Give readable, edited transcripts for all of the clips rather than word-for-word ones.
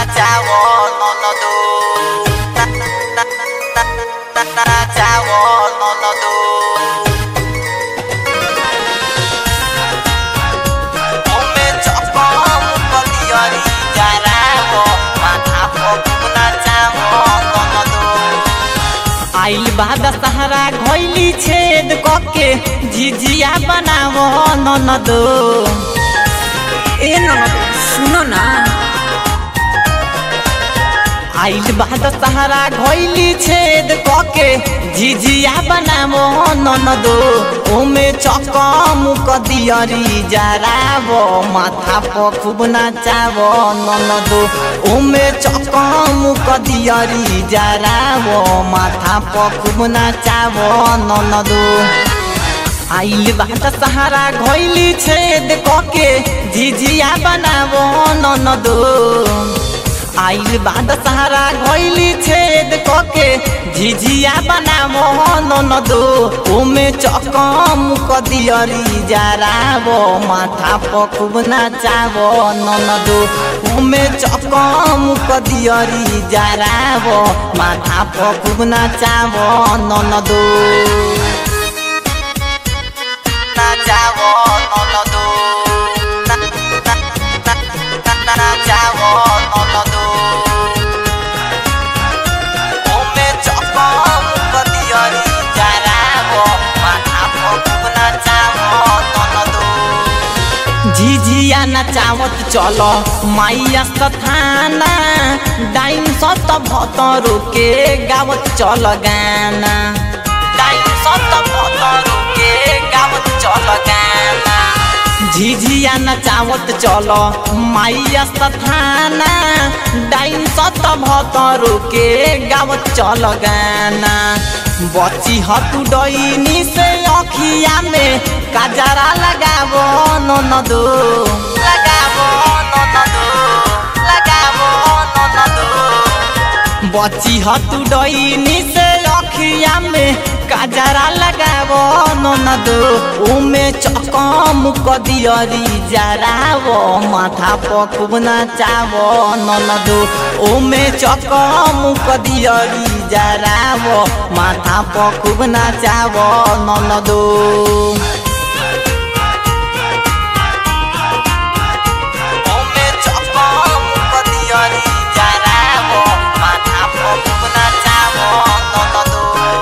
nachawo nonodo nachawo nonodo ome choko mukodiori jarawo mathapo nachawo nonodo आइल बादा सहारा घोइली छेद कके झिझिया बनावो ननदो ए ननद सुनो ना आइल बादा सहारा घोइली छेद कके झिझिया बनावो ननदो ओमे चकमुक दियरी जरावो माथा प खूब नाचावो ननदो ओमे चकमुक दियरी जरावो माथा प खूब नाचावो ननदो आइल बादा सहारा घोइली छेद कके झिझिया बनावो ननदो आइल बाद सहारा घोइली छेद कके झिझिया बनावो ननदो ओमे चकमुक दियरी जरावो माथा प खूब नाचावो ननदो ओमे चकमुक दियरी जरावो माथा प खूब नाचावो ननदो नाचावो ननदो नाचावो ननदो ओमे चकमुक दियरी जरावो माथा प खूब नाचावो ननदो झिझिया नचावत चलो माइया स्थाना डाइन सत भतरो के गावत चल गाना डाइन सत भतरो के गावत चल गाना झिझिया नचावत चलो माइया स्थाना डाइन सत भतरो के गावत चल गाना बची हतु डईनी से अखिया में काजरा लगावो ननदो लगावो ननदो लगावो ननदो बची हतु डईनी से अखिया में काजरा लगावो ननदो ओमे चकमुक दियरी जरावो माथा प खूब नाचावो ननदो ओमे चकमुक दियरी जरावो माथा प खूब नाचावो ननदो ओमे चकमुक दियरी जरावो माथा प खूब नाचावो ननदो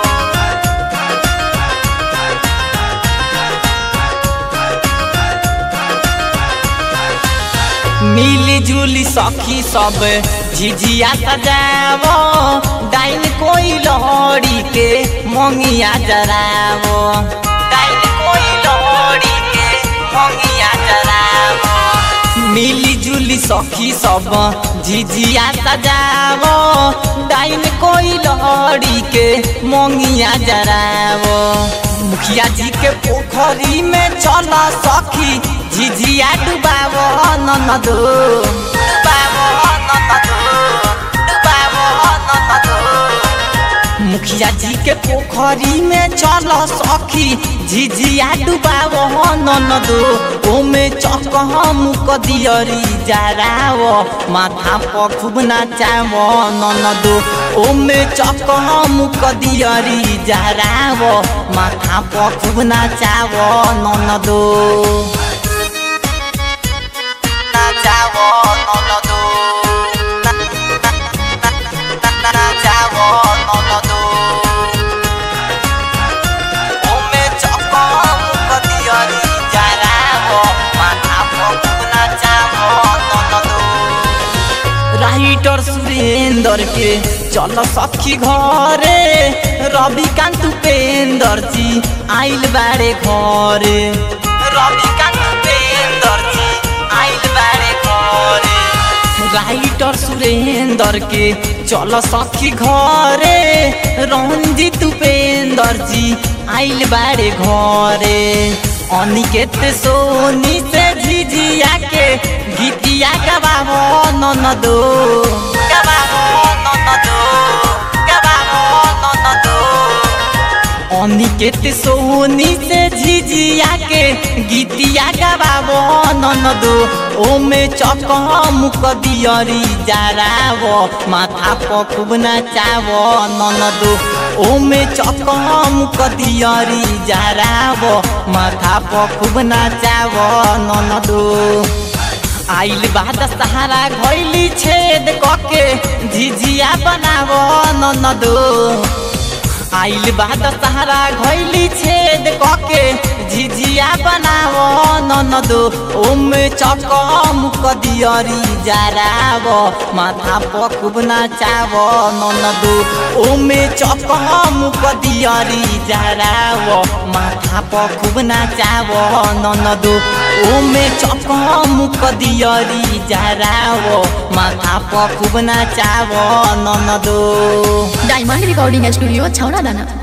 मिली जुली सखी सब झिझिया सजावो डाइन कोई लहड़ी के मंगिया जरावो डाइन कोई लहड़ी के मंगिया जरावो मिली जुली सखी सब झिझिया सजावो डाइन कोई लहड़ी के मंगिया जरावो मुखिया जी के पोखरी में चला सखी झिझिया डुबावो ननदो डुबावो ननदो डुबावो ननदो मुखिया जी के पोखरी में चलो सखी झिझिया डुबावो ननदो ओमे चकमुक दियरी जरावो माथा प खूब नाचावो ननदो ओमे चकमुक दियरी जरावो माथा प खूब नाचावो ननदो नाचावो ननदो नाचावो ननदो ओमे चकमुक दियरी जरावो माथा प खूब नाचावो ननदो राइटर सुरेंद्र के चल सखी घरे रविकांत उपेंद्र जी आइल बाड़े घरे रविकांत उपेंद्र जी आइल बाड़े घरे राइटर सुरेंद्र के चल सखी घरे रंजित उपेंद्र जी आइल बाड़े घरे अनिकेत सोनी से झिझिया के गीतिया गवावो ननदो गवावो ननदो गवावो ननदो अनिकेत सोनी से झिझिया के गीतिया गवाबो ननदो ओमे चकमुक दियरी जराबो माथा पर खूब नाचाबो ननदो ओमे चकमुक दियरी जराबो माथा पर खूब नाचाबो ननदो आइल बाद सहारा घैली छेद कके झिझिया बनाबो ननदो आइल बाद सहारा घैली छेद कके झिझिया बनाबो ननदो ओमे चकमुक दियरी जराबो माथा पर खूब नाचाबो ननदो ओमे चकमुक दियरी जराबो माथा पर खूब नाचाबो ननदो ओमे चकमुक दियरी जराबो माथा पर खूब नाचाबो ननदो डायमंड रिकॉर्डिंग स्टूडियो छौरा दाना।